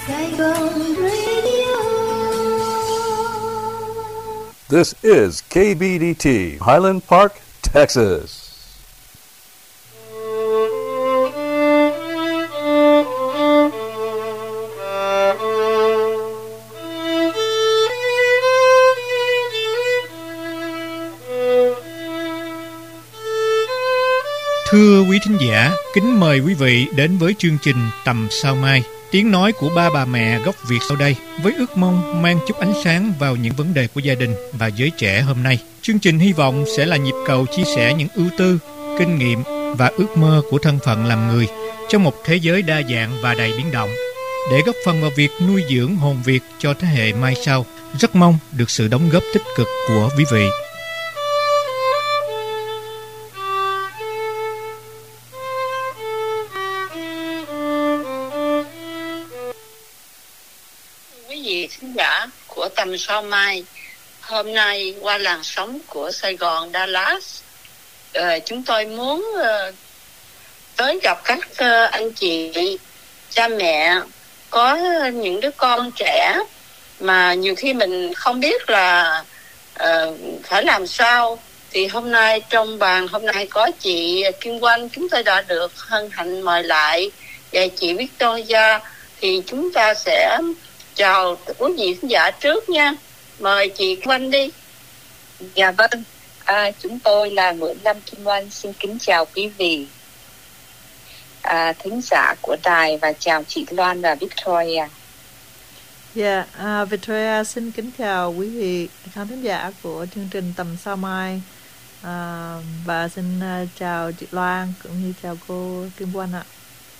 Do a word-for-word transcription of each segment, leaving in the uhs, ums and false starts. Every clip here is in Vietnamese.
Sài Gòn Radio. This is K B D T, Highland Park, Texas. Thưa quý thính giả, kính mời quý vị đến với chương trình Tầm Sao Mai, tiếng nói của ba bà mẹ gốc Việt sau đây, với ước mong mang chút ánh sáng vào những vấn đề của gia đình và giới trẻ hôm nay. Chương trình hy vọng sẽ là nhịp cầu chia sẻ những ưu tư, kinh nghiệm và ước mơ của thân phận làm người trong một thế giới đa dạng và đầy biến động, để góp phần vào việc nuôi dưỡng hồn Việt cho thế hệ mai sau. Rất mong được sự đóng góp tích cực của quý vị. Khán giả của Tầm Sao Mai, hôm nay qua làn sóng của Sài Gòn, Dallas, uh, chúng tôi muốn uh, tới gặp các uh, anh chị, cha mẹ có những đứa con trẻ mà nhiều khi mình không biết là uh, phải làm sao. Thì hôm nay trong bàn hôm nay có chị Kim Oanh, chúng tôi đã được hân hạnh mời lại, và chị Victoria. Thì chúng ta sẽ chào quý vị khán giả trước nha. Mời chị Kim Oanh đi. Dạ vâng, à, chúng tôi là Nguyễn Lâm Kim Oanh, xin kính chào quý vị à, thính giả của đài, và chào chị Loan và Victoria. Dạ, yeah, uh, Victoria xin kính chào quý vị khán thính giả của chương trình Tầm Sao Mai, uh, và xin uh, chào chị Loan cũng như chào cô Kim Oanh ạ.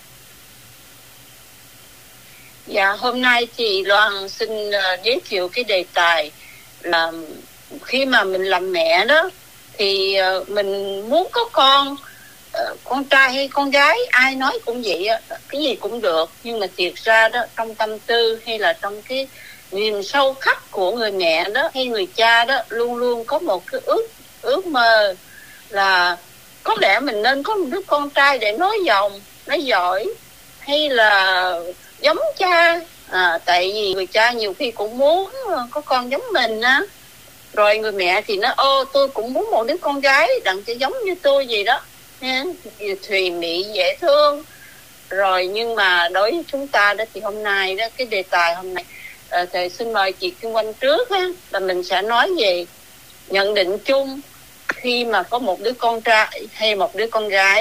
Dạ, hôm nay chị Loan xin uh, giới thiệu cái đề tài là khi mà mình làm mẹ đó thì uh, mình muốn có con, uh, con trai hay con gái, ai nói cũng vậy, cái gì cũng được. Nhưng mà thiệt ra đó, trong tâm tư hay là trong cái niềm sâu khắc của người mẹ đó hay người cha đó, luôn luôn có một cái ước ước mơ là có lẽ mình nên có một đứa con trai để nói dòng, nói giỏi, hay là giống cha. À, tại vì người cha nhiều khi cũng muốn có con giống mình á, rồi người mẹ thì nói ô tôi cũng muốn một đứa con gái đặng cho giống như tôi gì đó nha, thùy mị dễ thương. Rồi nhưng mà đối với chúng ta đó thì hôm nay đó, cái đề tài hôm nay à, thầy xin mời chị Kim Oanh trước á, là mình sẽ nói về nhận định chung khi mà có một đứa con trai hay một đứa con gái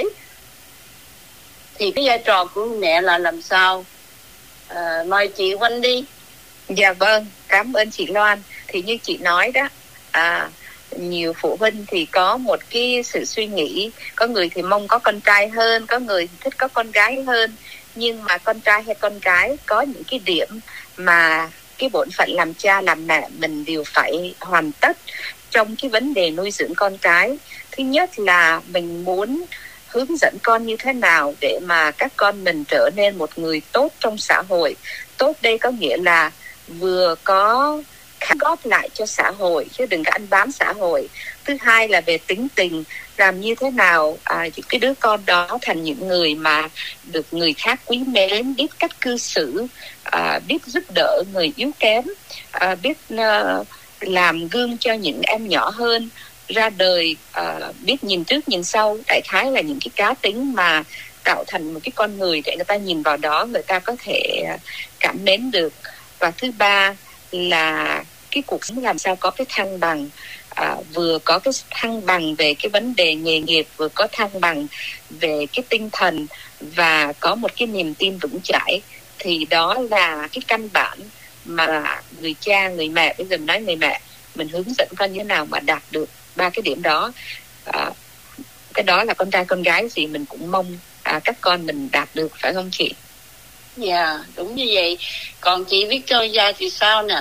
thì cái vai trò của mẹ là làm sao. À, mời chị Oanh đi. Dạ vâng, cảm ơn chị Loan. Thì như chị nói đó, à, nhiều phụ huynh thì có một cái sự suy nghĩ, có người thì mong có con trai hơn, có người thì thích có con gái hơn. Nhưng mà con trai hay con gái có những cái điểm mà cái bổn phận làm cha làm mẹ mình đều phải hoàn tất trong cái vấn đề nuôi dưỡng con cái. Thứ nhất là mình muốn hướng dẫn con như thế nào để mà các con mình trở nên một người tốt trong xã hội. Tốt đây có nghĩa là vừa có khả góp lại cho xã hội chứ đừng có ăn bám xã hội. Thứ hai là về tính tình, làm như thế nào à, những cái đứa con đó thành những người mà được người khác quý mến, biết cách cư xử, à, biết giúp đỡ người yếu kém, à, biết uh, làm gương cho những em nhỏ hơn, ra đời uh, biết nhìn trước nhìn sau. Đại khái là những cái cá tính mà tạo thành một cái con người để người ta nhìn vào đó người ta có thể cảm mến được. Và thứ ba là cái cuộc sống làm sao có cái thăng bằng, à, vừa có cái thăng bằng về cái vấn đề nghề nghiệp, vừa có thăng bằng về cái tinh thần và có một cái niềm tin vững chãi. Thì đó là cái căn bản mà người cha, người mẹ, bây giờ mình nói người mẹ, mình hướng dẫn con như thế nào mà đạt được ba cái điểm đó. À, cái đó là con trai con gái gì mình cũng mong à, các con mình đạt được, phải không chị? Dạ, yeah, đúng như vậy. Còn chị Victoria thì sao nè?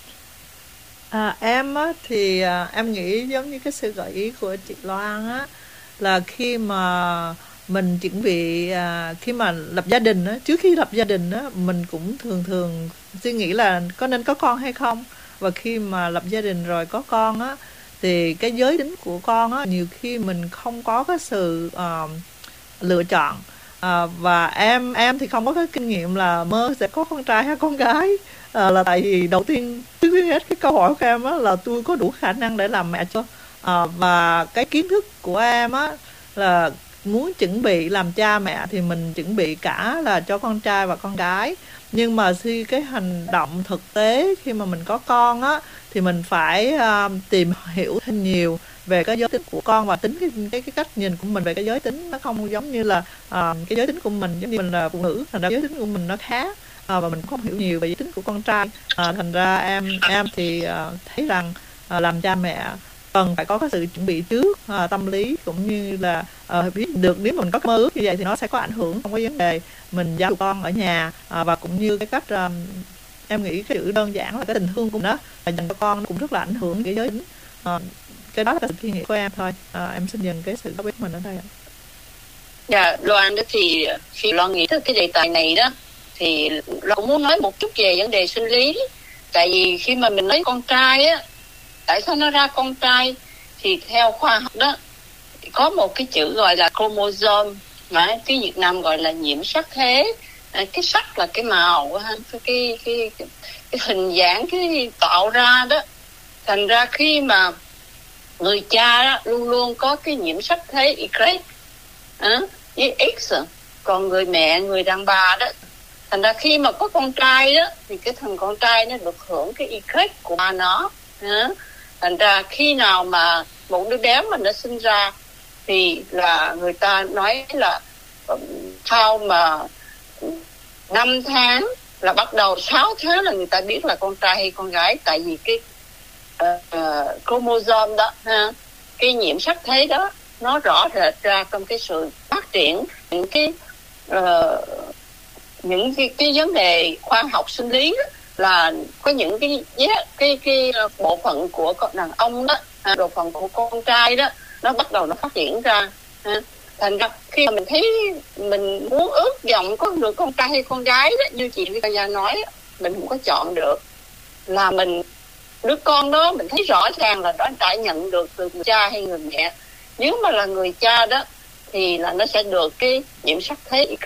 À, em á, thì à, em nghĩ giống như cái sự gợi ý của chị Loan á, là khi mà mình chuẩn bị à, khi mà lập gia đình á, trước khi lập gia đình á, mình cũng thường thường suy nghĩ là có nên có con hay không. Và khi mà lập gia đình rồi có con á, thì cái giới tính của con á, nhiều khi mình không có cái sự uh, lựa chọn. À, và em em thì không có cái kinh nghiệm là mơ sẽ có con trai hay con gái. À, là tại vì đầu tiên trước tiên hết cái câu hỏi của em á là tôi có đủ khả năng để làm mẹ chưa. À, và cái kiến thức của em á là muốn chuẩn bị làm cha mẹ thì mình chuẩn bị cả là cho con trai và con gái. Nhưng mà khi cái hành động thực tế khi mà mình có con á thì mình phải uh, tìm hiểu thêm nhiều về cái giới tính của con và tính cái, cái cái cách nhìn của mình về cái giới tính nó không giống như là uh, cái giới tính của mình, giống như mình là phụ nữ thành ra giới tính của mình nó khác, uh, và mình không hiểu nhiều về giới tính của con trai. Uh, thành ra em em thì uh, thấy rằng uh, làm cha mẹ cần phải có cái sự chuẩn bị trước, uh, tâm lý cũng như là uh, biết được nếu mình có cái mơ ước như vậy thì nó sẽ có ảnh hưởng trong cái vấn đề mình giáo dục con ở nhà, uh, và cũng như cái cách uh, em nghĩ cái chữ đơn giản là cái tình thương của nó và dành cho con nó cũng rất là ảnh hưởng cái giới tính. Uh, cái đó là cái suy nghĩ của em thôi. À, em xin dừng cái sự góp ý mình ở đây ạ. Dạ, Loan đó thì khi Loan nghĩ tới cái đề tài này đó thì Loan cũng muốn nói một chút về vấn đề sinh lý. Tại vì khi mà mình lấy con trai á, tại sao nó ra con trai thì theo khoa học đó thì có một cái chữ gọi là chromosome, mà cái Việt Nam gọi là nhiễm sắc thế. À, cái sắc là cái màu, cái cái cái, cái, cái hình dáng cái tạo ra đó. Thành ra khi mà người cha đó, luôn luôn có cái nhiễm sắc thế Y à, với X, còn người mẹ, người đàn bà đó, thành ra khi mà có con trai đó thì cái thằng con trai nó được hưởng cái Y của ba nó à. Thành ra khi nào mà một đứa bé mà nó sinh ra thì là người ta nói là sau mà năm tháng là bắt đầu sáu tháng là người ta biết là con trai hay con gái, tại vì cái Uh, uh, chromosome đó ha, cái nhiễm sắc thế đó nó rõ rệt ra trong cái sự phát triển những cái uh, những cái, cái vấn đề khoa học sinh lý đó, là có những cái cái cái, cái bộ phận của con đàn ông đó, à, bộ phận của con trai đó nó bắt đầu nó phát triển ra ha. Thành ra khi mà mình thấy mình muốn ước vọng có được con trai hay con gái đó, như chị Lisa Gia nói, mình không có chọn được, là mình đứa con đó mình thấy rõ ràng là nó đã nhận được từ người cha hay người mẹ. Nếu mà là người cha đó thì là nó sẽ được cái nhiễm sắc thế Y.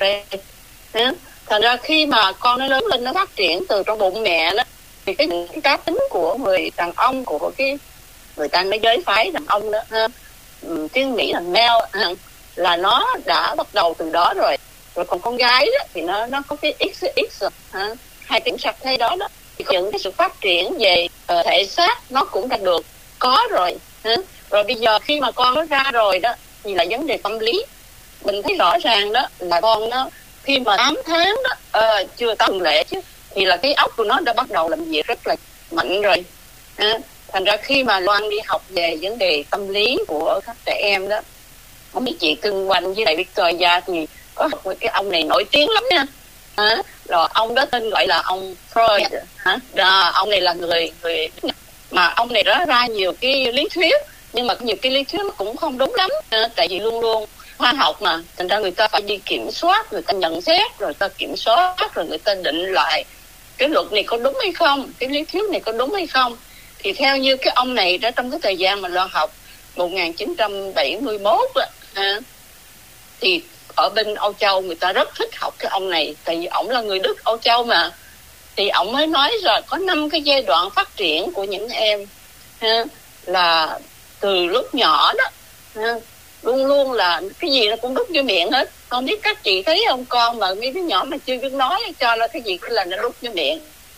Thành ra khi mà con nó lớn lên, nó phát triển từ trong bụng mẹ đó, thì cái, cái cá tính của người đàn ông, của cái người ta nói giới phái đàn ông đó ha, tiếng Mỹ là male ha, là nó đã bắt đầu từ đó rồi. Rồi còn con gái đó thì nó nó có cái X X ha, hai nhiễm sắc thế đó đó, thì những cái sự phát triển về uh, thể xác nó cũng đã được có rồi ha. Rồi bây giờ khi mà con nó ra rồi đó thì là vấn đề tâm lý. Mình thấy rõ ràng đó là con nó khi mà tám tháng đó uh, chưa tới tuần lễ chứ, thì là cái óc của nó đã bắt đầu làm việc rất là mạnh rồi ha. Thành ra khi mà Loan đi học về vấn đề tâm lý của các trẻ em đó, không biết chị Cưng Quanh với lại Victoria thì có học một cái ông này nổi tiếng lắm nha. À, rồi ông đó tên gọi là ông Freud hả? Đó, ông này là người người mà ông này đó ra nhiều cái lý thuyết, nhưng mà nhiều cái lý thuyết nó cũng không đúng lắm à, tại vì luôn luôn khoa học mà, thành ra người ta phải đi kiểm soát, người ta nhận xét, rồi người ta kiểm soát, rồi người ta định lại cái luật này có đúng hay không, cái lý thuyết này có đúng hay không. Thì theo như cái ông này đó, trong cái thời gian mà Loan học một nghìn chín trăm bảy mươi mốt đó, à, thì ở bên Âu Châu người ta rất thích học cái ông này, tại vì ổng là người Đức Âu Châu mà. Thì ổng mới nói rồi có năm cái giai đoạn phát triển của những em ha, là từ lúc nhỏ đó ha, luôn luôn là cái gì nó cũng đút vô miệng hết. Không biết các chị thấy không, con mà mấy đứa nhỏ mà chưa biết nói cho nó cái gì cái là nó đút vô miệng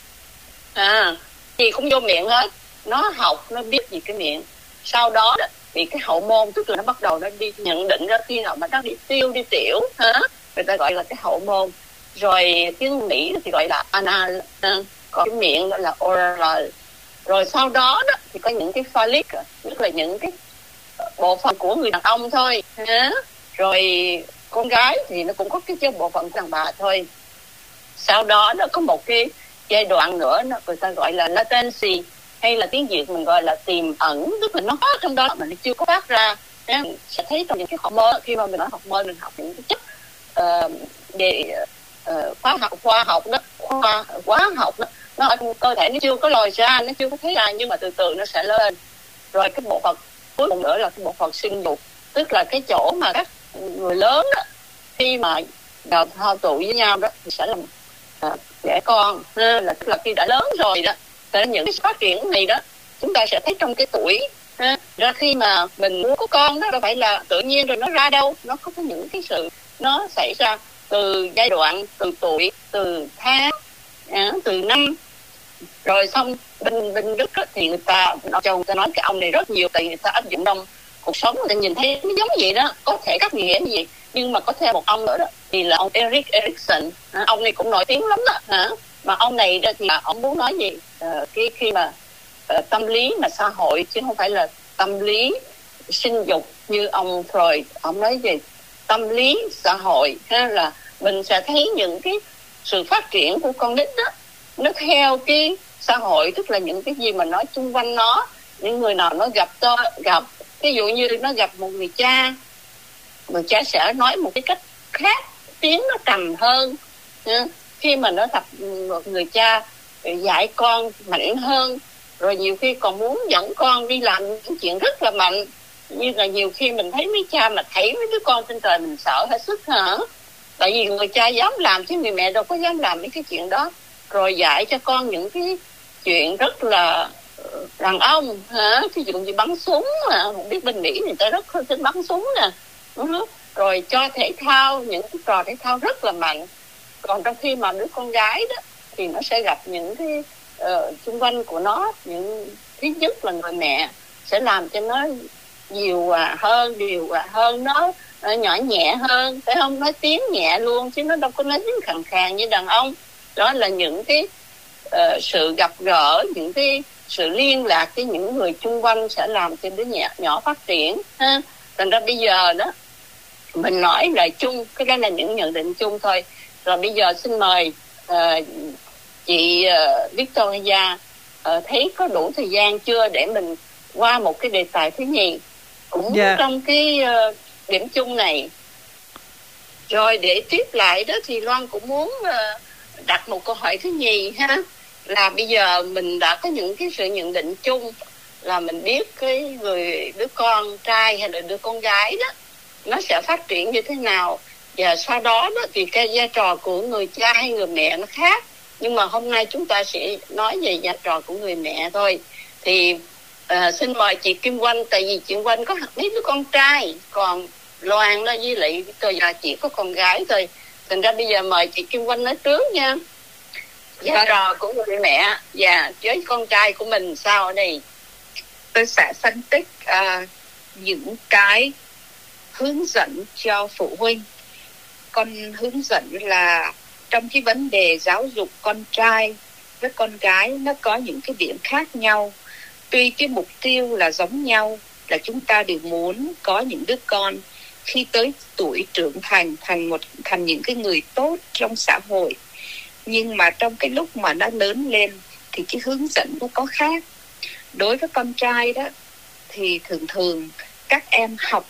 à, gì cũng vô miệng hết, nó học nó biết gì cái miệng. Sau đó đó thì cái hậu môn, tức là nó bắt đầu nó đi nhận định ra khi nào mà nó đi tiêu đi tiểu hả, người ta gọi là cái hậu môn. Rồi tiếng Mỹ thì gọi là anal, còn cái miệng gọi là oral. Rồi sau đó đó thì có những cái phallic, tức là những cái bộ phận của người đàn ông thôi hả? Rồi con gái thì nó cũng có cái bộ phận của đàn bà thôi. Sau đó nó có một cái giai đoạn nữa nó người ta gọi là latency, hay là tiếng Việt mình gọi là tiềm ẩn, tức là nó có trong đó mà nó chưa có phát ra. Mình sẽ thấy trong những cái hormone, khi mà mình nói hormone mình học những cái chất uh, về uh, khoa học khoa học đó khoa hóa học đó, nó ở trong cơ thể nó chưa có lòi ra, nó chưa có thấy ra, nhưng mà từ từ nó sẽ lên. Rồi cái bộ phận cuối cùng nữa là cái bộ phận sinh dục, tức là cái chỗ mà các người lớn đó, khi mà và họ tụ với nhau đó thì sẽ làm uh, đẻ con, nên là tức là khi đã lớn rồi đó, thì những cái phát triển này đó chúng ta sẽ thấy trong cái tuổi ha. Ra khi mà mình muốn có con đó đâu phải là tự nhiên rồi nó ra đâu, nó có những cái sự nó xảy ra từ giai đoạn, từ tuổi, từ tháng, à, từ năm. Rồi xong bên bên Đức đó, thì người ta chồng người ta nói cái ông này rất nhiều, tại người ta áp dụng trong cuộc sống, người ta nhìn thấy nó giống vậy đó, có thể các nghĩa như vậy. Nhưng mà có thêm một ông nữa đó thì là ông Erik Erikson, à, ông này cũng nổi tiếng lắm đó hả? Mà ông này đó thì ông muốn nói gì à, cái khi mà uh, tâm lý mà xã hội chứ không phải là tâm lý sinh dục như ông Freud. Ông nói về tâm lý xã hội ha, là mình sẽ thấy những cái sự phát triển của con nít đó nó theo cái xã hội, tức là những cái gì mà nói xung quanh nó. Những người nào nó gặp to gặp ví dụ như nó gặp một người cha, người cha sẽ nói một cái cách khác, tiếng nó trầm hơn. Khi mà nó gặp một người cha dạy con mạnh hơn, rồi nhiều khi còn muốn dẫn con đi làm những chuyện rất là mạnh, như là nhiều khi mình thấy mấy cha mà thấy mấy đứa con trên trời mình sợ hết sức hả, tại vì người cha dám làm chứ người mẹ đâu có dám làm mấy cái chuyện đó. Rồi dạy cho con những cái chuyện rất là đàn ông hả, ví dụ như bắn súng, mà không biết bên Mỹ người ta rất thích bắn súng nè, rồi cho thể thao, những cái trò thể thao rất là mạnh. Còn trong khi mà đứa con gái đó thì nó sẽ gặp những cái uh, xung quanh của nó, những thứ nhất là người mẹ sẽ làm cho nó nhiều à, hơn điều à, hơn nó uh, nhỏ nhẹ hơn, phải không, nói tiếng nhẹ luôn chứ nó đâu có nói tiếng khàn khàn như đàn ông. Đó là những cái uh, sự gặp gỡ, những cái sự liên lạc với những người xung quanh sẽ làm cho đứa nhỏ, nhỏ phát triển ha. Thành ra bây giờ đó mình nói lời chung, cái đó là những nhận định chung thôi. Rồi bây giờ xin mời uh, chị uh, Victoria uh, thấy có đủ thời gian chưa để mình qua một cái đề tài thứ nhì cũng yeah. trong cái uh, điểm chung này. Rồi để tiếp lại đó thì Loan cũng muốn uh, đặt một câu hỏi thứ nhì ha, là bây giờ mình đã có những cái sự nhận định chung là mình biết cái người đứa con trai hay là đứa con gái đó nó sẽ phát triển như thế nào, và sau đó đó thì cái vai trò của người cha hay người mẹ nó khác. Nhưng mà hôm nay chúng ta sẽ nói về vai trò của người mẹ thôi. Thì uh, xin mời chị Kim Oanh, tại vì chị Oanh có mấy đứa con trai, còn Loan đó với lại tôi là chỉ có con gái thôi. Thành ra bây giờ mời chị Kim Oanh nói trước nha, vai trò của người mẹ và với con trai của mình sao ở đây. Tôi sẽ phân tích uh, những cái hướng dẫn cho phụ huynh. Con hướng dẫn là trong cái vấn đề giáo dục con trai với con gái nó có những cái điểm khác nhau. Tuy cái mục tiêu là giống nhau, là chúng ta đều muốn có những đứa con khi tới tuổi trưởng thành thành một thành những cái người tốt trong xã hội, nhưng mà trong cái lúc mà nó lớn lên thì cái hướng dẫn nó có khác. Đối với con trai đó thì thường thường các em học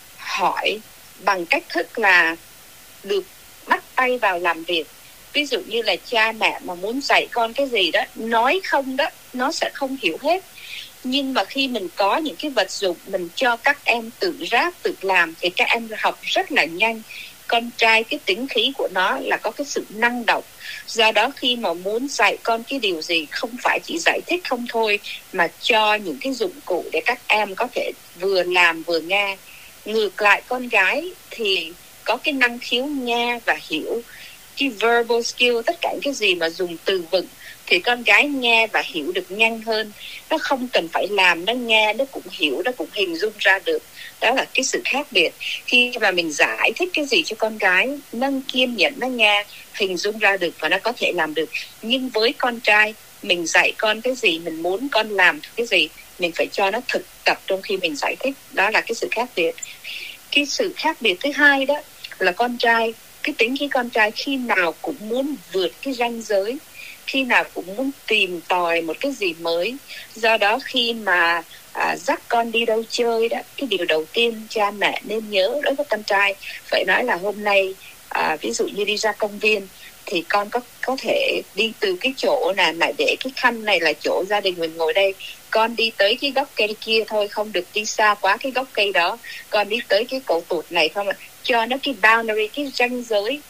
hỏi bằng cách thức là được bắt tay vào làm việc. Ví dụ như là cha mẹ mà muốn dạy con cái gì đó, nói không đó, nó sẽ không hiểu hết. Nhưng mà khi mình có những cái vật dụng, mình cho các em tự ráp, tự làm thì các em học rất là nhanh. Con trai cái tính khí của nó là có cái sự năng động. Do đó khi mà muốn dạy con cái điều gì, không phải chỉ giải thích không thôi, mà cho những cái dụng cụ để các em có thể vừa làm vừa nghe. Ngược lại con gái thì có cái năng khiếu nghe và hiểu. Cái verbal skill, tất cả những cái gì mà dùng từ vựng thì con gái nghe và hiểu được nhanh hơn. Nó không cần phải làm, nó nghe, nó cũng hiểu, nó cũng hình dung ra được. Đó là cái sự khác biệt. Khi mà mình giải thích cái gì cho con gái, nó kiên nhẫn, nó nghe, hình dung ra được và nó có thể làm được. Nhưng với con trai, mình dạy con cái gì, mình muốn con làm cái gì, mình phải cho nó thực tập trong khi mình giải thích. Đó là cái sự khác biệt. Cái sự khác biệt thứ hai đó là con trai, cái tính khi con trai khi nào cũng muốn vượt cái ranh giới, khi nào cũng muốn tìm tòi một cái gì mới. Do đó khi mà à, dắt con đi đâu chơi đó, cái điều đầu tiên cha mẹ nên nhớ đối với con trai phải nói là hôm nay à, ví dụ như đi ra công viên thì con có có thể đi từ cái chỗ này, lại để cái khăn này là chỗ gia đình mình ngồi đây, con đi tới cái gốc cây kia thôi, không được đi xa quá cái gốc cây đó, con đi tới cái cầu tụt này không, cho nó cái boundary, cái ranh giới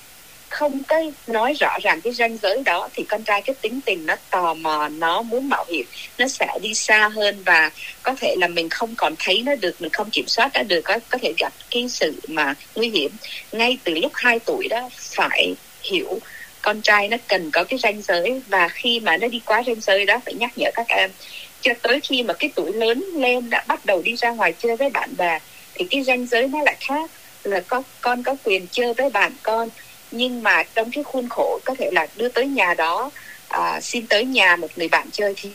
không có nói rõ ràng cái ranh giới đó, thì con trai cái tính tình nó tò mò, nó muốn mạo hiểm, nó sẽ đi xa hơn, và có thể là mình không còn thấy nó được, mình không kiểm soát nó được, có, có thể gặp cái sự mà nguy hiểm. Ngay từ lúc hai tuổi đó phải hiểu con trai nó cần có cái ranh giới, và khi mà nó đi quá ranh giới đó phải nhắc nhở các em. Cho tới khi mà cái tuổi lớn lên đã bắt đầu đi ra ngoài chơi với bạn bè thì cái ranh giới nó lại khác, là có con có quyền chơi với bạn con, nhưng mà trong cái khuôn khổ có thể là đưa tới nhà đó, à, xin tới nhà một người bạn chơi thì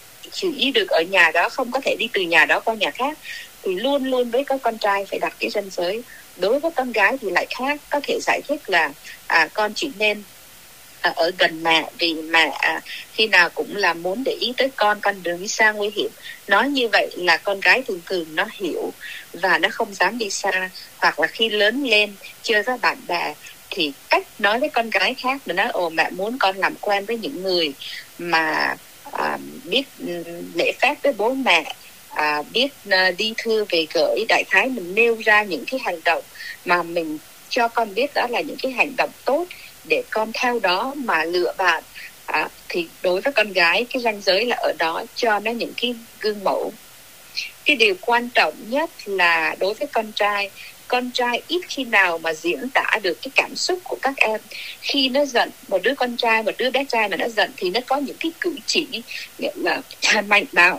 chỉ được ở nhà đó, không có thể đi từ nhà đó qua nhà khác. Thì luôn luôn với các con trai phải đặt cái ranh giới. Đối với con gái thì lại khác, có thể giải thích là à, con chỉ nên à, ở gần mẹ, vì mẹ à, khi nào cũng là muốn để ý tới con, con đừng đi xa nguy hiểm. Nói như vậy là con gái thường thường nó hiểu và nó không dám đi xa. Hoặc là khi lớn lên chơi với bạn bè thì cách nói với con gái khác, mà nói ồ mẹ muốn con làm quen với những người mà à, biết lễ phép với bố mẹ, à, biết à, đi thư về gửi. Đại khái mình nêu ra những cái hành động mà mình cho con biết đó là những cái hành động tốt để con theo đó mà lựa bạn. À, thì đối với con gái cái ranh giới là ở đó, cho nó những cái gương mẫu. Cái điều quan trọng nhất là đối với con trai, con trai ít khi nào mà diễn tả được cái cảm xúc của các em. Khi nó giận, một đứa con trai, một đứa bé trai mà nó giận thì nó có những cái cử chỉ nghĩa là mạnh bạo.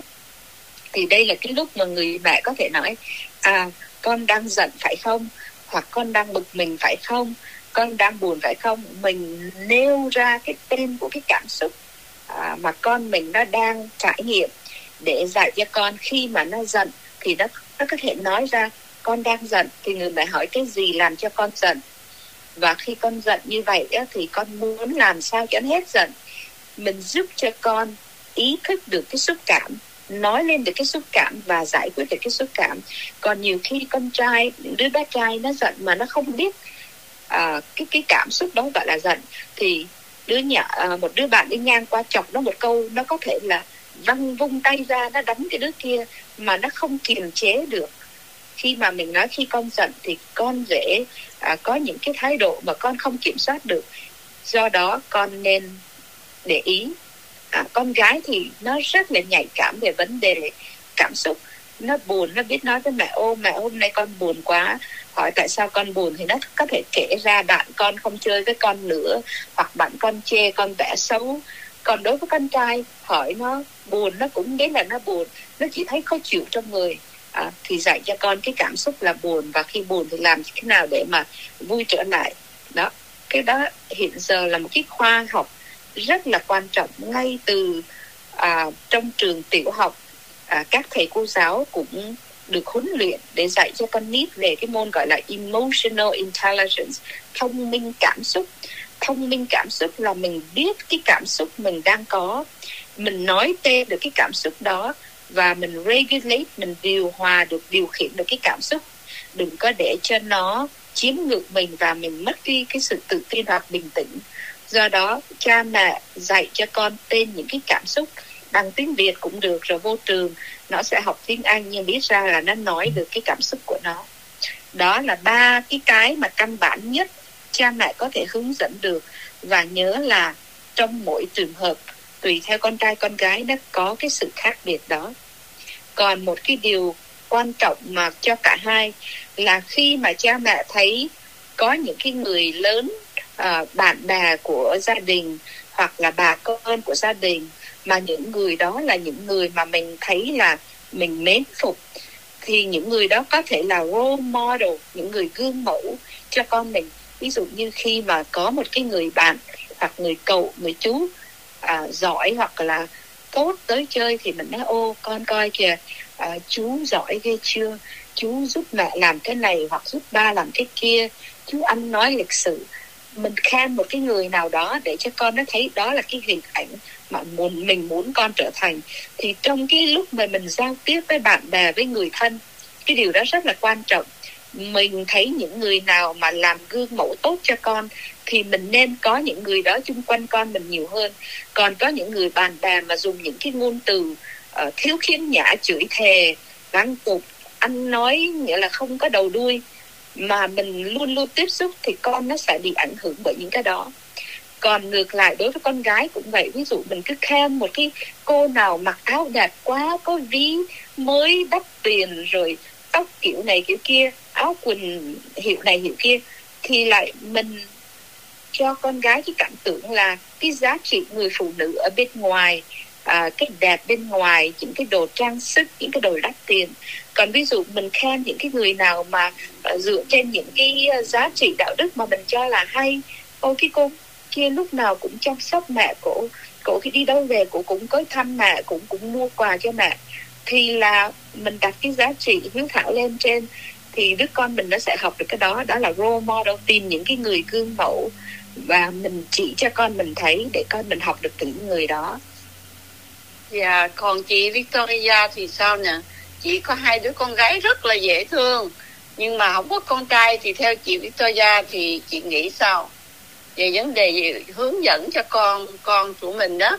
Thì đây là cái lúc mà người mẹ có thể nói à con đang giận phải không, hoặc con đang bực mình phải không, con đang buồn phải không. Mình nêu ra cái tên của cái cảm xúc à, mà con mình nó đang trải nghiệm, để dạy cho con khi mà nó giận thì nó, nó có thể nói ra con đang giận, thì người mẹ hỏi cái gì làm cho con giận, và khi con giận như vậy á, thì con muốn làm sao cho nó hết giận. Mình giúp cho con ý thức được cái xúc cảm, nói lên được cái xúc cảm và giải quyết được cái xúc cảm. Còn nhiều khi con trai, đứa bé trai nó giận mà nó không biết à, cái cái cảm xúc đó gọi là giận, thì đứa nhỏ à, một đứa bạn đi ngang qua chọc nó một câu, nó có thể là văng vung tay ra, nó đánh cái đứa kia mà nó không kiềm chế được. Khi mà mình nói khi con giận thì con dễ à, có những cái thái độ mà con không kiểm soát được. Do đó con nên để ý. À, con gái thì nó rất là nhạy cảm về vấn đề cảm xúc. Nó buồn, nó biết nói với mẹ ô mẹ hôm nay con buồn quá, hỏi tại sao con buồn thì nó có thể kể ra bạn con không chơi với con nữa, hoặc bạn con chê con vẽ xấu. Còn đối với con trai, hỏi nó buồn nó cũng biết là nó buồn, nó chỉ thấy khó chịu trong người. À, thì dạy cho con cái cảm xúc là buồn, và khi buồn thì làm thế nào để mà vui trở lại. Đó, cái đó hiện giờ là một cái khoa học rất là quan trọng. Ngay từ à, trong trường tiểu học, à, các thầy cô giáo cũng được huấn luyện để dạy cho con nít về cái môn gọi là emotional intelligence, thông minh cảm xúc. Thông minh cảm xúc là mình biết cái cảm xúc mình đang có, mình nói tên được cái cảm xúc đó, và mình regulate, mình điều hòa được, điều khiển được cái cảm xúc. Đừng có để cho nó chiếm ngược mình và mình mất cái, cái sự tự tin hoặc bình tĩnh. Do đó cha mẹ dạy cho con tên những cái cảm xúc, bằng tiếng Việt cũng được, rồi vô trường nó sẽ học tiếng Anh nhưng biết ra là nó nói được cái cảm xúc của nó. Đó là ba cái cái mà căn bản nhất cha mẹ có thể hướng dẫn được. Và nhớ là trong mỗi trường hợp, tùy theo con trai con gái, nó có cái sự khác biệt đó. Còn một cái điều quan trọng mà cho cả hai là khi mà cha mẹ thấy có những cái người lớn, à, bạn bè của gia đình hoặc là bà con của gia đình, mà những người đó là những người mà mình thấy là mình mến phục, thì những người đó có thể là role model, những người gương mẫu cho con mình. Ví dụ như khi mà có một cái người bạn hoặc người cậu, người chú à, giỏi hoặc là tốt tới chơi thì mình nói ô con coi kìa, à, chú giỏi ghê chưa, chú giúp mẹ làm cái này hoặc giúp ba làm cái kia, chú ăn nói lịch sự. Mình khen một cái người nào đó để cho con nó thấy đó là cái hình ảnh mà muốn, mình muốn con trở thành. Thì trong cái lúc mà mình giao tiếp với bạn bè, với người thân, cái điều đó rất là quan trọng. Mình thấy những người nào mà làm gương mẫu tốt cho con thì mình nên có những người đó chung quanh con mình nhiều hơn. Còn có những người bạn bè mà dùng những cái ngôn từ uh, thiếu khiêm nhã, chửi thề, văng tục, ăn nói nghĩa là không có đầu đuôi, mà mình luôn luôn tiếp xúc thì con nó sẽ bị ảnh hưởng bởi những cái đó. Còn ngược lại đối với con gái cũng vậy, ví dụ mình cứ khen một cái cô nào mặc áo đẹp quá, có ví mới đắt tiền, rồi tóc kiểu này kiểu kia, áo quần hiệu này hiệu kia, thì lại mình cho con gái cái cảm tưởng là cái giá trị người phụ nữ ở bên ngoài, à, cái đẹp bên ngoài, những cái đồ trang sức, những cái đồ đắt tiền. Còn ví dụ mình khen những cái người nào mà uh, dựa trên những cái uh, giá trị đạo đức mà mình cho là hay, ô cái cô kia lúc nào cũng chăm sóc mẹ cổ, cổ khi đi đâu về cổ cũng có thăm mẹ, cũng cũng mua quà cho mẹ, thì là mình đặt cái giá trị hiếu thảo lên trên, thì đứa con mình nó sẽ học được cái đó. Đó là role model, tìm những cái người gương mẫu và mình chỉ cho con mình thấy để con mình học được từ những người đó. Dạ, còn chị Victoria thì sao nè? Chị có hai đứa con gái rất là dễ thương, nhưng mà không có con trai, thì theo chị Victoria thì chị nghĩ sao về vấn đề hướng dẫn cho con con của mình đó?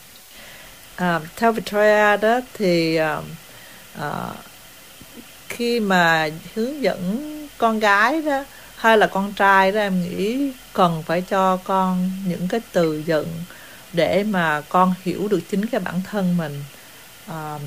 À, theo Victoria đó thì à, à, khi mà hướng dẫn con gái đó hay là con trai đó, em nghĩ cần phải cho con những cái từ dựng để mà con hiểu được chính cái bản thân mình. À,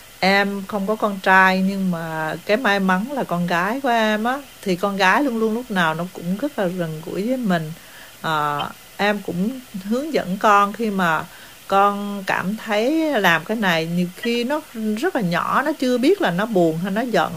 em không có con trai, nhưng mà cái may mắn là con gái của em á, thì con gái luôn luôn lúc nào nó cũng rất là gần gũi với mình. À, em cũng hướng dẫn con khi mà con cảm thấy làm cái này, nhiều khi nó rất là nhỏ, nó chưa biết là nó buồn hay nó giận,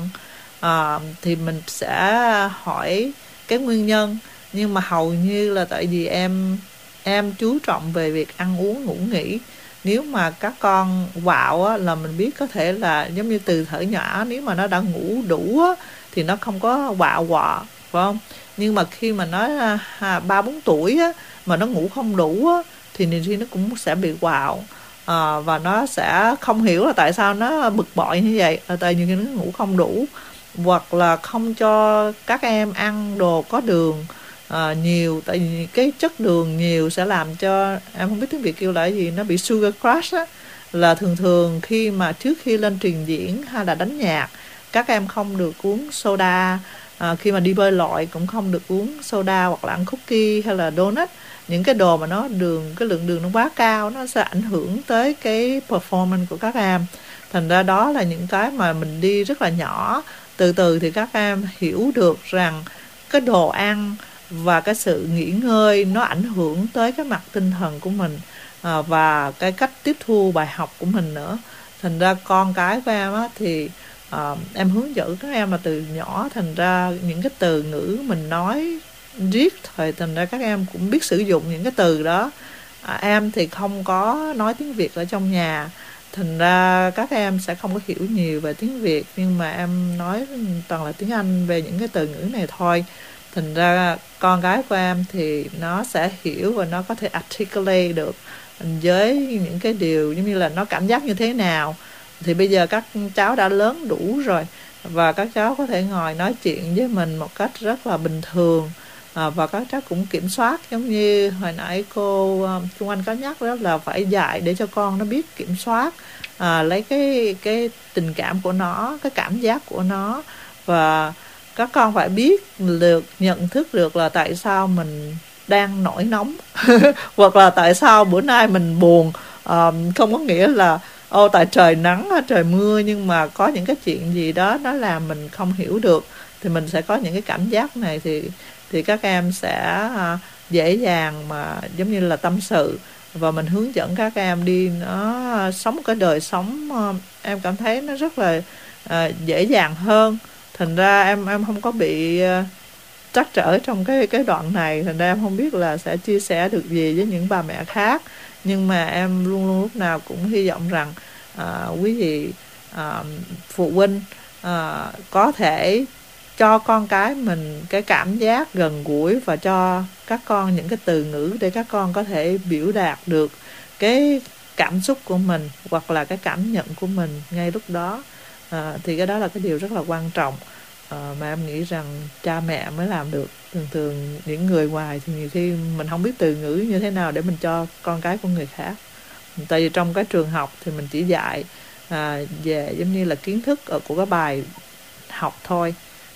à, thì mình sẽ hỏi cái nguyên nhân. Nhưng mà hầu như là tại vì em em chú trọng về việc ăn uống ngủ nghỉ. Nếu mà các con quạo á, là mình biết có thể là giống như từ thở nhỏ, nếu mà nó đã ngủ đủ á, thì nó không có quạo quọ, phải không? Nhưng mà khi mà nó ba bốn tuổi á, mà nó ngủ không đủ á, thì nhiều khi nó cũng sẽ bị quạo, à, và nó sẽ không hiểu là tại sao nó bực bội như vậy, là tại nhiều khi nó ngủ không đủ, hoặc là không cho các em ăn đồ có đường à, nhiều, tại vì cái chất đường nhiều sẽ làm cho, em không biết tiếng Việt kêu là cái gì, nó bị sugar crush á, là thường thường khi mà trước khi lên trình diễn hay là đánh nhạc, các em không được uống soda, à, khi mà đi bơi lội cũng không được uống soda, hoặc là ăn cookie hay là donut, những cái đồ mà nó đường, cái lượng đường nó quá cao, nó sẽ ảnh hưởng tới cái performance của các em. Thành ra đó là những cái mà mình đi rất là nhỏ, từ từ thì các em hiểu được rằng cái đồ ăn và cái sự nghỉ ngơi nó ảnh hưởng tới cái mặt tinh thần của mình, à, và cái cách tiếp thu bài học của mình nữa. Thành ra con cái của em á, thì à, em hướng dẫn các em là từ nhỏ, thành ra những cái từ ngữ mình nói riết thời, thành ra các em cũng biết sử dụng những cái từ đó. À, em thì không có nói tiếng Việt ở trong nhà, thành ra các em sẽ không có hiểu nhiều về tiếng Việt, nhưng mà em nói toàn là tiếng Anh về những cái từ ngữ này thôi. Thành ra con gái của em thì nó sẽ hiểu và nó có thể articulate được với những cái điều giống như là nó cảm giác như thế nào. Thì bây giờ các cháu đã lớn đủ rồi, và các cháu có thể ngồi nói chuyện với mình một cách rất là bình thường, à, và các cháu cũng kiểm soát, giống như hồi nãy cô Trung Anh có nhắc đó, là phải dạy để cho con nó biết kiểm soát, à, lấy cái cái tình cảm của nó, cái cảm giác của nó, và các con phải biết được, nhận thức được là tại sao mình đang nổi nóng hoặc là tại sao bữa nay mình buồn, à, không có nghĩa là ô tại trời nắng trời mưa, nhưng mà có những cái chuyện gì đó nó làm mình không hiểu được, thì mình sẽ có những cái cảm giác này, thì thì các em sẽ uh, dễ dàng mà giống như là tâm sự, và mình hướng dẫn các em đi nó uh, sống một cái đời sống, uh, em cảm thấy nó rất là uh, dễ dàng hơn. Thành ra em em không có bị uh, trắc trở trong cái cái đoạn này, thành ra em không biết là sẽ chia sẻ được gì với những bà mẹ khác, nhưng mà em luôn luôn lúc nào cũng hy vọng rằng uh, quý vị uh, phụ huynh uh, có thể cho con cái mình cái cảm giác gần gũi, và cho các con những cái từ ngữ để các con có thể biểu đạt được cái cảm xúc của mình, hoặc là cái cảm nhận của mình ngay lúc đó. À, thì cái đó là cái điều rất là quan trọng, à, mà em nghĩ rằng cha mẹ mới làm được. Thường thường những người ngoài thì nhiều khi mình không biết từ ngữ như thế nào để mình cho con cái của người khác. Tại vì trong cái trường học thì mình chỉ dạy à, về giống như là kiến thức ở của cái bài học thôi,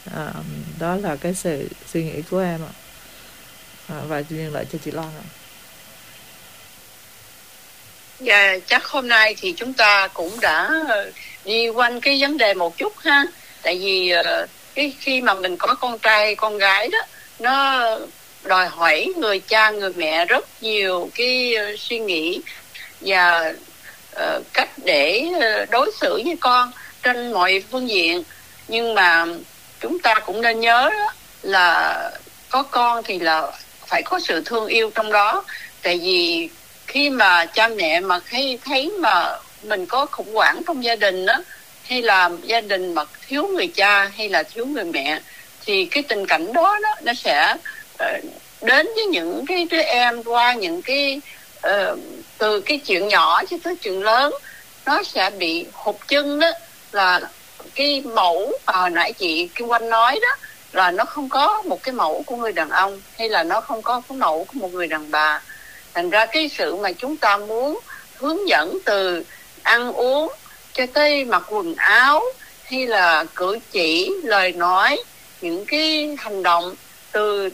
À, đó là cái sự suy nghĩ của em ạ. À, và truyền lại cho chị Loan ạ. Dạ, chắc hôm nay thì chúng ta cũng đã đi quanh cái vấn đề một chút ha. Tại vì cái khi mà mình có con trai con gái đó, nó đòi hỏi người cha người mẹ rất nhiều cái suy nghĩ và uh, cách để đối xử với con trên mọi phương diện. Nhưng mà chúng ta cũng nên nhớ đó, là có con thì là phải có sự thương yêu trong đó. Tại vì khi mà cha mẹ mà thấy, thấy mà mình có khủng hoảng trong gia đình đó, hay là gia đình mà thiếu người cha hay là thiếu người mẹ, thì cái tình cảnh đó, đó nó sẽ uh, đến với những cái đứa em qua những cái uh, từ cái chuyện nhỏ cho tới chuyện lớn, nó sẽ bị hụt chân đó. Là cái mẫu à, hồi nãy chị Kim Oanh nói đó, là nó không có một cái mẫu của người đàn ông, hay là nó không có cái mẫu của một người đàn bà. Thành ra cái sự mà chúng ta muốn hướng dẫn từ ăn uống cho tới mặc quần áo, hay là cử chỉ, lời nói, những cái hành động từ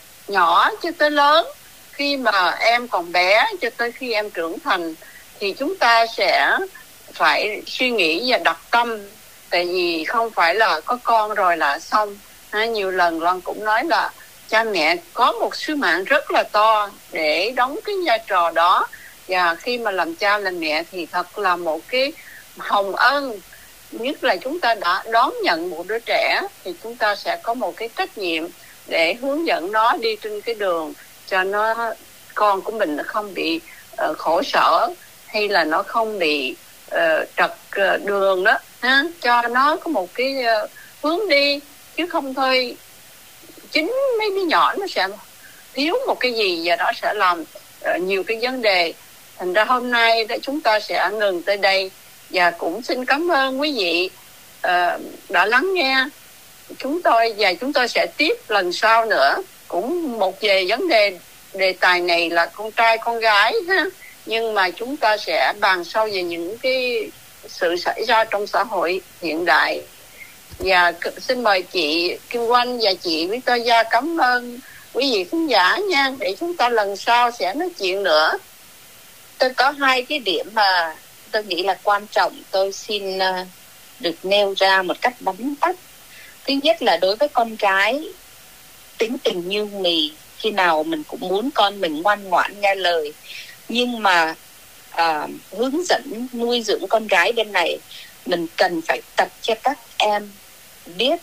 nhỏ cho tới lớn, khi mà em còn bé cho tới khi em trưởng thành, thì chúng ta sẽ phải suy nghĩ và đặt tâm. Tại vì không phải là có con rồi là xong. À, nhiều lần Loan cũng nói là cha mẹ có một sứ mạng rất là to để đóng cái vai trò đó. Và khi mà làm cha làm mẹ thì thật là một cái hồng ân. Nhất là chúng ta đã đón nhận một đứa trẻ, thì chúng ta sẽ có một cái trách nhiệm để hướng dẫn nó đi trên cái đường cho nó, con của mình nó không bị uh, khổ sở, hay là nó không bị uh, trật uh, đường đó ha? Cho nó có một cái uh, hướng đi, chứ không thôi chính mấy đứa nhỏ nó sẽ thiếu một cái gì và nó sẽ làm uh, nhiều cái vấn đề. Thành ra hôm nay đó, chúng ta sẽ ngừng tới đây, và cũng xin cảm ơn quý vị uh, đã lắng nghe chúng tôi, và chúng tôi sẽ tiếp lần sau nữa, cũng một về vấn đề đề tài này là con trai con gái ha. Nhưng mà chúng ta sẽ bàn sâu về những cái sự xảy ra trong xã hội hiện đại. Và xin mời chị Kim Oanh và chị Victoria cảm ơn quý vị khán giả nha, để chúng ta lần sau sẽ nói chuyện nữa. Tôi có hai cái điểm mà tôi nghĩ là quan trọng, tôi xin uh, được nêu ra một cách bấm tắt. Thứ nhất là đối với con gái, tính tình như mì, khi nào mình cũng muốn con mình ngoan ngoãn nghe lời. Nhưng mà uh, hướng dẫn nuôi dưỡng con gái bên này, mình cần phải tập cho các em biết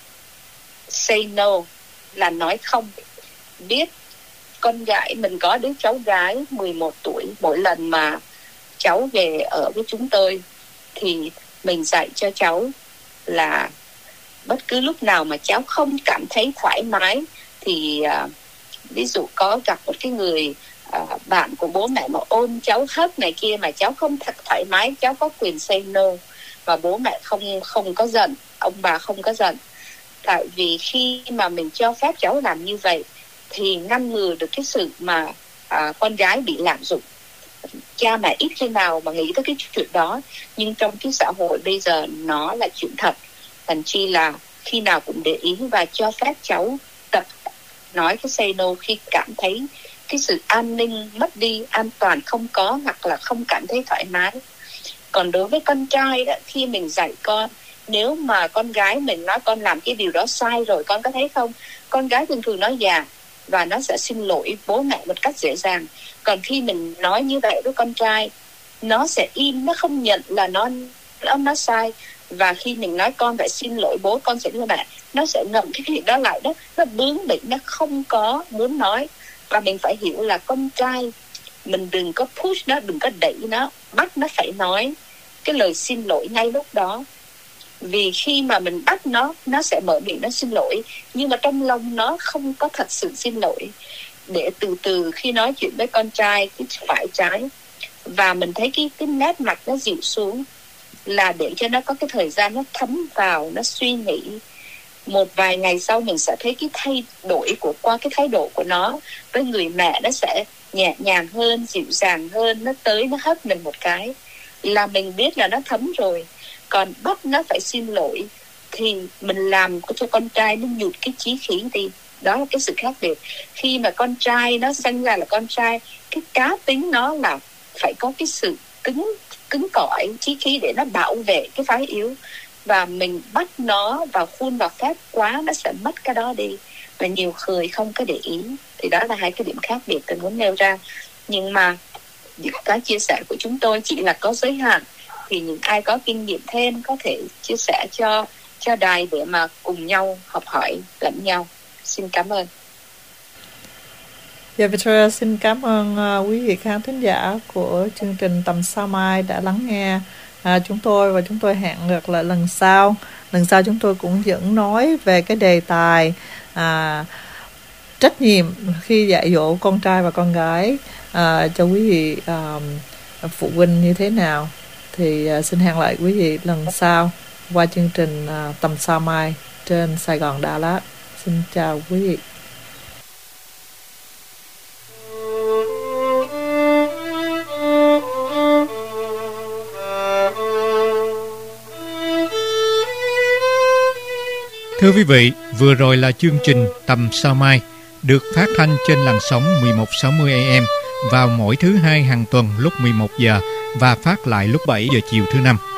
say no, là nói không. Biết con gái, mình có đứa cháu gái mười một tuổi, mỗi lần mà cháu về ở với chúng tôi thì mình dạy cho cháu là bất cứ lúc nào mà cháu không cảm thấy thoải mái thì uh, ví dụ có gặp một cái người uh, bạn của bố mẹ mà ôm cháu hấp này kia mà cháu không thật thoải mái, cháu có quyền say no, và bố mẹ không không có giận, ông bà không có giận. Tại vì khi mà mình cho phép cháu làm như vậy thì ngăn ngừa được cái sự mà uh, con gái bị lạm dụng. Cha mẹ ít khi nào mà nghĩ tới cái chuyện đó, nhưng trong cái xã hội bây giờ nó là chuyện thật. Thành chi là khi nào cũng để ý và cho phép cháu tập nói cái say no khi cảm thấy cái sự an ninh mất đi, an toàn không có, hoặc là không cảm thấy thoải mái. Còn đối với con trai đó, khi mình dạy con, nếu mà con gái mình nói con làm cái điều đó sai rồi, con có thấy không? Con gái thường thường nói dạ, và nó sẽ xin lỗi bố mẹ một cách dễ dàng. Còn khi mình nói như vậy với con trai, nó sẽ im, nó không nhận là nó nó, nó sai. Và khi mình nói con phải xin lỗi bố, con sẽ đưa mẹ, nó sẽ ngậm cái việc đó lại đó, nó bướng bỉnh, nó không có muốn nói. Và mình phải hiểu là con trai, mình đừng có push nó, đừng có đẩy nó, bắt nó phải nói cái lời xin lỗi ngay lúc đó. Vì khi mà mình bắt nó, nó sẽ mở miệng nó xin lỗi, nhưng mà trong lòng nó không có thật sự xin lỗi. Để từ từ khi nói chuyện với con trai, cái phải trái, và mình thấy cái, cái nét mặt nó dịu xuống, là để cho nó có cái thời gian nó thấm vào, nó suy nghĩ. Một vài ngày sau mình sẽ thấy cái thay đổi của qua cái thái độ của nó với người mẹ, nó sẽ nhẹ nhàng hơn, dịu dàng hơn. Nó tới nó hất mình một cái là mình biết là nó thấm rồi. Còn bắt nó phải xin lỗi thì mình làm cho con trai nó nhụt cái chí khí đi. Đó là cái sự khác biệt. Khi mà con trai nó sinh ra là con trai, cái cá tính nó là phải có cái sự cứng cứng cỏi chí khí để nó bảo vệ cái phái yếu, và mình bắt nó vào khuôn vào phép quá, nó sẽ mất cái đó đi, và nhiều người không có để ý. Thì đó là hai cái điểm khác biệt tôi muốn nêu ra. Nhưng mà những cái chia sẻ của chúng tôi chỉ là có giới hạn, thì những ai có kinh nghiệm thêm có thể chia sẻ cho cho đài để mà cùng nhau học hỏi lẫn nhau. Xin cảm ơn. Dạ, Victoria xin cảm ơn uh, quý vị khán thính giả của chương trình Tầm Sao Mai đã lắng nghe uh, chúng tôi, và chúng tôi hẹn gặp lại lần sau. Lần sau chúng tôi cũng vẫn nói về cái đề tài uh, trách nhiệm khi dạy dỗ con trai và con gái uh, cho quý vị uh, phụ huynh như thế nào. Thì uh, xin hẹn lại quý vị lần sau qua chương trình uh, Tầm Sao Mai trên Sài Gòn Đà Lạt. Xin chào quý vị. Thưa quý vị, vừa rồi là chương trình Tầm Sao Mai được phát thanh trên làn sóng mười một sáu mươi A M vào mỗi thứ hai hàng tuần lúc mười một giờ và phát lại lúc bảy giờ chiều thứ năm.